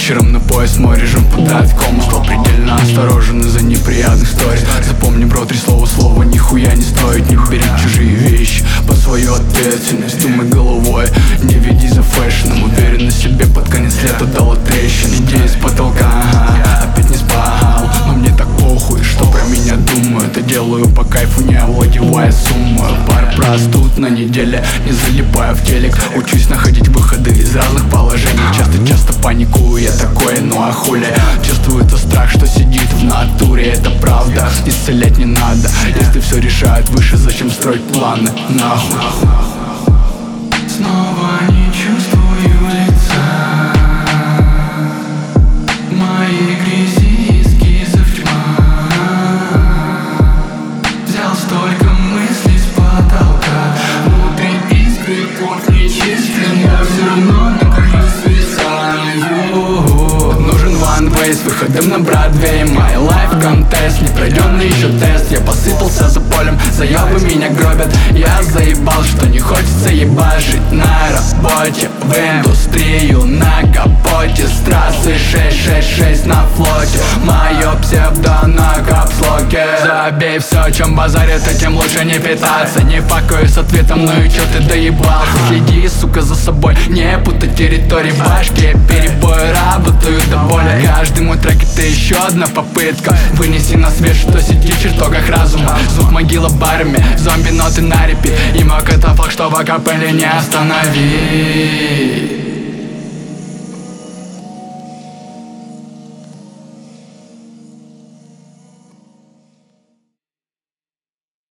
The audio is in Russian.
Вечером на пояс мой режим впадает в кому. Стал предельно осторожен из-за неприятных сторис. Запомни, бро, 3 слова, слово нихуя не стоит. Не бери чужие вещи под свою ответственность. Думай головой, не веди за фэшном. Уверен в себе, под конец лета дала трещин. Идея с потолка, опять не спал. Но мне так похуй, что про меня думают. Я делаю по кайфу, не овладевая суммой. Пар простуд на неделе, не залипая в телек. Учусь находить выходы из разных положений. Часто паникую, я такой, ну а хули. Чувствую это страх, что сидит в натуре. Это правда, исцелять не надо. Если все решает выше, зачем строить планы? Нахуй. Снова не чувствую лица, мои грязи эскизов тьма. Взял столько мыслей с потолка, внутри искры пот нечистый. Я все равно нахожусь свисаю. Нужен one way с выходом на Бродвей. My life contest, не пройденный еще тест. Я посыпался за полем, заебы меня гробят. Я заебал, что не хочется ебашить на работе. В индустрию на капоте, с трассы 666 на флоте. Мое псевдо на капслоке. Забей все, чем базарит, этим лучше не питаться. Не факую с ответом, ну и чё ты доебался? Следи, сука, за собой, не путай территории. В башке перебои работают до боли. Каждый мой трек — это еще одна попытка вынести на свет, что сидит в чертогах разума. Звук могила барами, зомби-ноты на репит. И мой катафалк, что в акапелле не остановить.